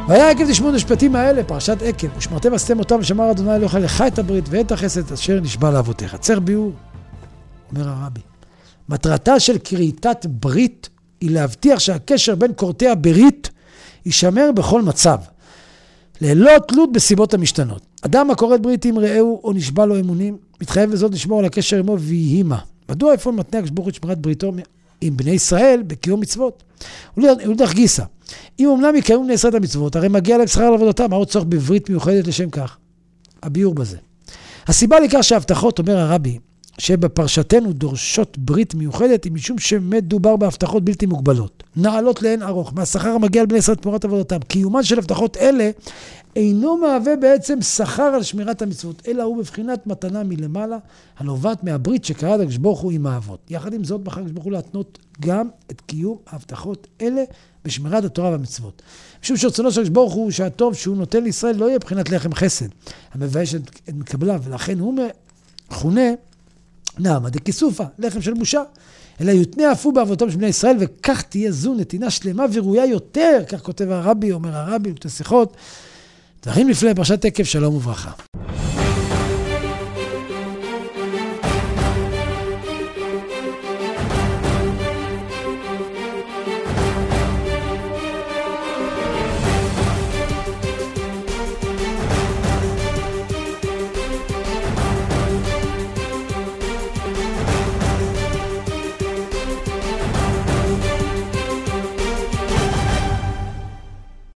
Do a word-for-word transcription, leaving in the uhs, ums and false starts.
והיה עקב תשמעו משפטים האלה, פרשת עקב, ושמרתם ועשיתם אותם, ושמר אדוני אלוהיך לך את הברית ואת החסד אשר נשבע לאבותיך. צריך ביאור, אומר הרבי. מטרתה של כריתת ברית היא להבטיח שהקשר בין כורתי הברית יישמר בכל מצב, ללא תלות בסיבות המשתנות. אדם הכורת ברית עם רעהו או נשבע לו אמונים, מתחייב בזאת לשמור על הקשר עמו ויהי מה. מדוע איפה מתנה הקדוש ברוך הוא את שמירת בריתו עם בני ישראל בקיום מצוות? ולדרך גיסא, אם אומנם יקיימו בני ישראל את המצוות, הרי מגיע להם שכר על עבודתם, מה עוד צורך בברית מיוחדת לשם כך? הביאור בזה. הסיבה לכך שההבטחות, אומר הרבי, שבפרשתנו דורשות ברית מיוחדת, היא משום שמדובר בהבטחות בלתי מוגבלות, נעלות לאין ארוך, מהשכר המגיע לבני ישראל תמורת עבודתם. קיומן של הבטחות אלה אינו מהווה בעצם שכר על שמירת המצוות, אלא הוא בבחינת מתנה מלמעלה, הנובעת מהברית שקראת הקדוש ברוך הוא עם האבות. יחד עם זאת, בחר הקדוש ברוך הוא להתנות גם את קיום ההבטחות אלה בשמירת התורה והמצוות. משום שרצונו של הקדוש ברוך הוא שהטוב שהוא נותן לישראל לא יהיה בחינת לחם חסד, המבייש את מקבליו, ולכן הוא מכונה נעמה דכיסופא, לחם של בושה, אלא יותנה אפו באבותם של בני ישראל, וכך תהיה זו נתינה שלמה וראויה יותר, כך כותב הרבי, אומר הרבי, בתשיחות, דברים לפני פרשת עקב, שלום וברכה.